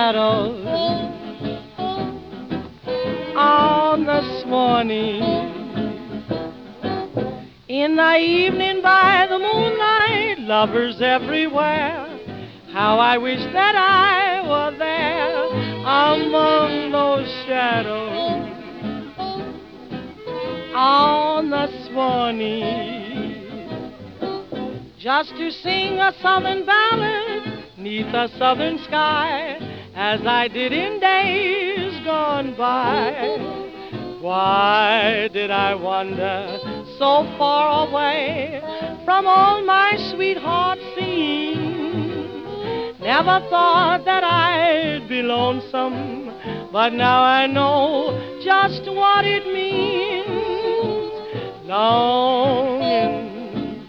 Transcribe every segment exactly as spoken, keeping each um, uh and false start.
shadows on the Swanee. In the evening by the moonlight, lovers everywhere. How I wish that I were there among those shadows on the Swanee, just to sing a southern ballad neath a southern sky, as I did in days gone by. Why did I wander so far away from all my sweethearts seen? Never thought that I'd be lonesome, but now I know just what it means. Longing,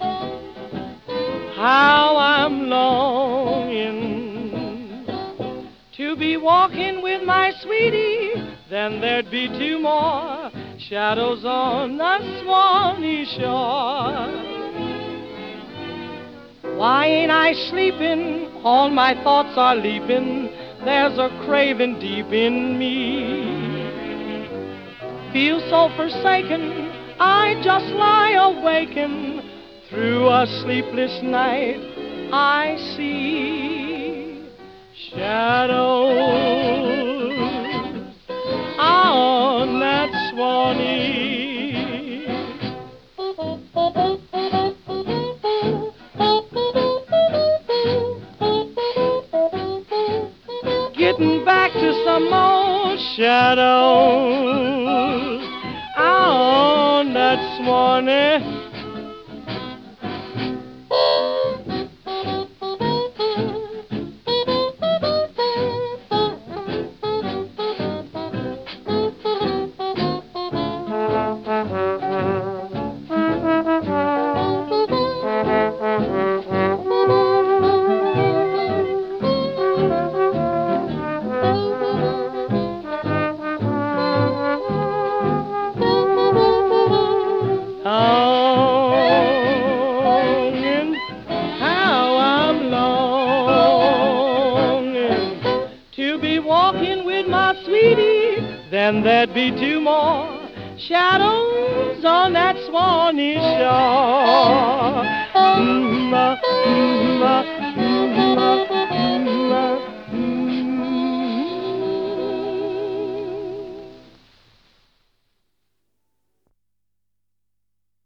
how I'm longing to be walking with my sweetie. Then there'd be two more shadows on the Swanee shore. Why ain't I sleeping? All my thoughts are leaping. There's a craving deep in me. Feel so forsaken, I just lie awakened. Through a sleepless night I see shadows on that Swanee. Getting back to some more shadows on that Swanee. Longing, how I'm longing to be walking with my sweetie. Then there'd be two more shadows on that Swanee shore.